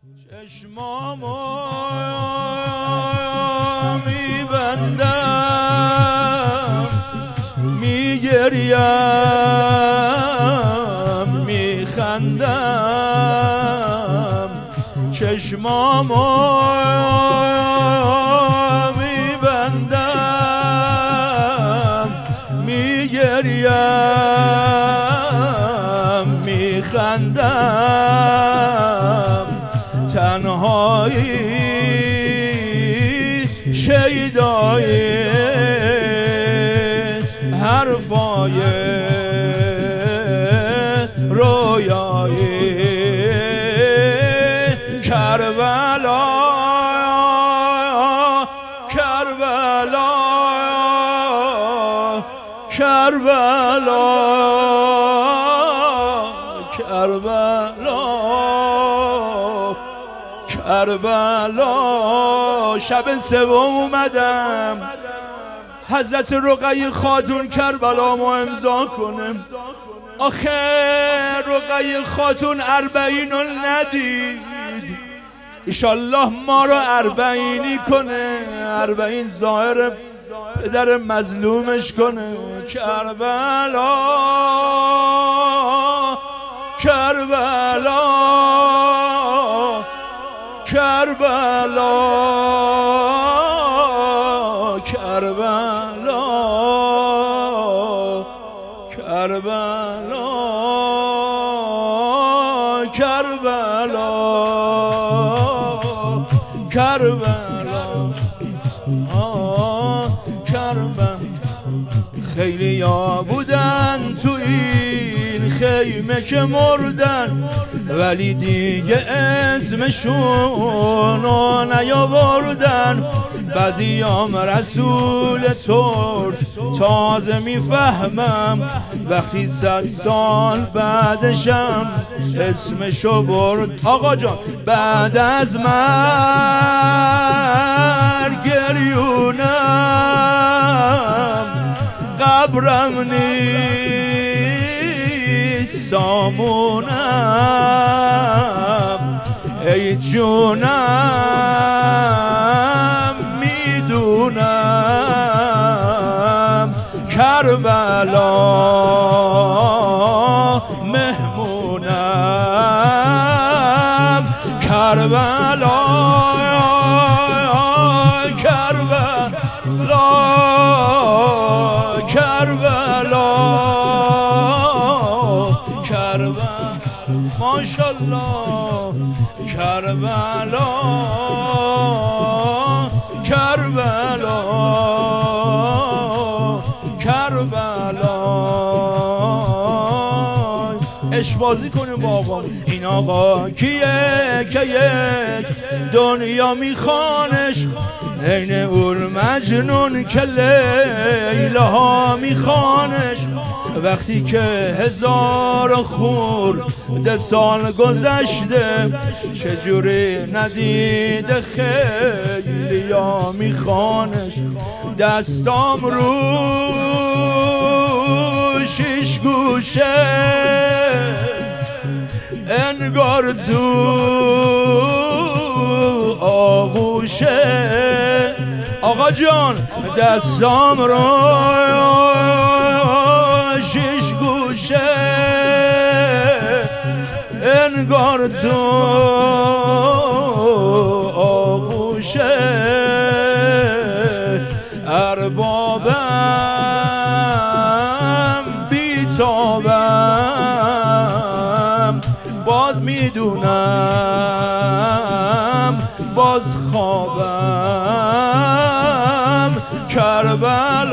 چشمامو میبندم میگریم میخندم چشمامو میبندم میگریم میخندم تنهایی شیدایی حرفای رویایی کربلا کربلا کربلا کربلا کربلا شب سوم اومدم حضرت رقیه خاتون کربلامو امضا کنم. آخه رقیه خاتون 40 ندید، ایشالله ما رو 40 کنه، 40 ظاهر پدر مظلومش کنه. کربلا کربلا کربلا کربلا کربلا کربلا کربلا کربلا خیلی ها بودن تو این خیمه که مردن، ولی دیگه اسمشونو نیاوردن. بعضیام رسول ترک تازه میفهمم، وقتی 100 سال بعدشم اسمشو برد. آقا جان بعد از مرگ گریونم، قبرم نیست سامونم. ای جونم میدونم کربلا مهمونم. کربلا کربلا کربلا کربلا ماشاءالله کربلا کربلا کربلا. اشبازی کنیم با آقا. این آقا کیه که یک دنیا میخوانش، عین اون مجنون که لیله ها میخوانش. وقتی که 1000 خورده سال گذشته، چجوری ندیده خیلی ها میخوانش. دستام رو 6 گوشه انگار تو آغوشه. آقا جان دستام رو 6 گوشه انگار تو آغوشه. اربابم بیتابم، باز میدونم باز خوابم. کربلا